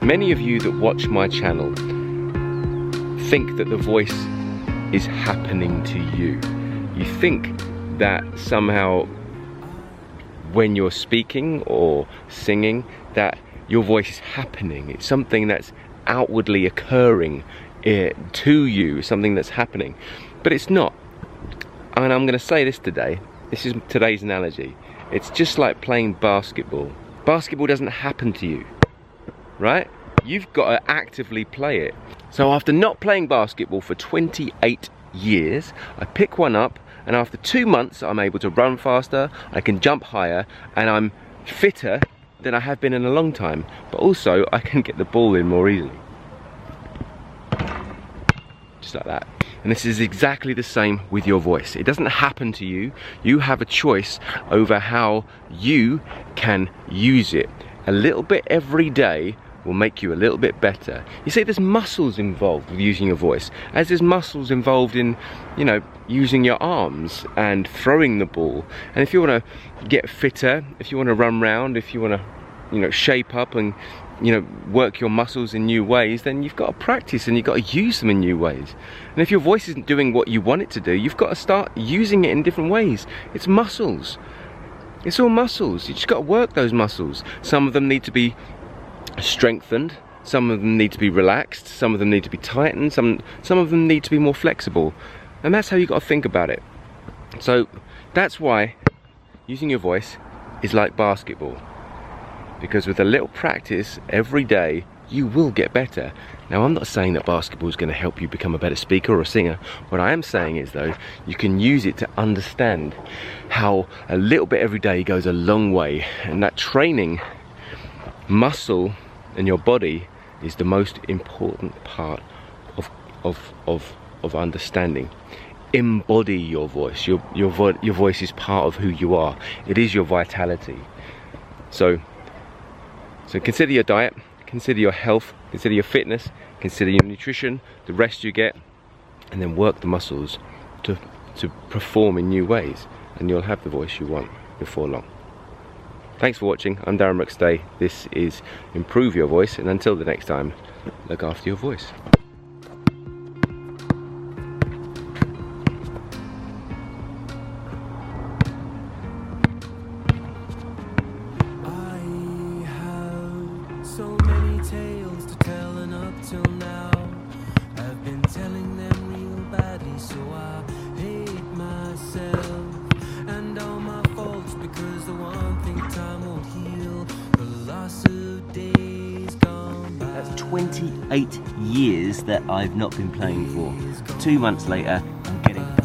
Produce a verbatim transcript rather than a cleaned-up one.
Many of you that watch my channel think that the voice is happening to you. You think that somehow when you're speaking or singing that your voice is happening. It's something that's outwardly occurring uh, to you, something that's happening. But it's not. And I'm going to say this today. This is today's analogy. It's just like playing basketball. Basketball doesn't happen to you, right? You've got to actively play it. So after not playing basketball for twenty-eight years, I pick one up, and after two months I'm able to run faster, I can jump higher, and I'm fitter than I have been in a long time. But also I can get the ball in more easily. Just like that. And this is exactly the same with your voice. It doesn't happen to you. You have a choice over how you can use it. A little bit every day will make you a little bit better. You see, there's muscles involved with using your voice, as there's muscles involved in, you know, using your arms and throwing the ball. And if you want to get fitter, if you want to run round, if you want to, you know, shape up and, you know, work your muscles in new ways, then you've got to practice and you've got to use them in new ways. And if your voice isn't doing what you want it to do, you've got to start using it in different ways. It's muscles. It's all muscles. You just got to work those muscles. Some of them need to be strengthened, some of them need to be relaxed, some of them need to be tightened, some some of them need to be more flexible. And that's how you got to think about it. So that's why using your voice is like basketball, because with a little practice every day you will get better. Now, I'm not saying that basketball is going to help you become a better speaker or a singer. What I am saying is, though, you can use it to understand how a little bit every day goes a long way, and that training muscle in your body is the most important part of of of of understanding. Embody your voice. Your your vo your voice is part of who you are. It is your vitality. So so consider your diet, consider your health, consider your fitness, consider your nutrition, the rest you get, and then work the muscles to to perform in new ways, and you'll have the voice you want before long. Thanks for watching. I'm Darren McStay. This is Improve Your Voice, and until the next time, look after your voice. I have so many tales to tell, and up till now I've been telling them real badly, so I hate myself and all my faults, because the one thing time won't heal, the loss of days gone by. That's twenty-eight years that I've not been playing for. Two months later, I'm getting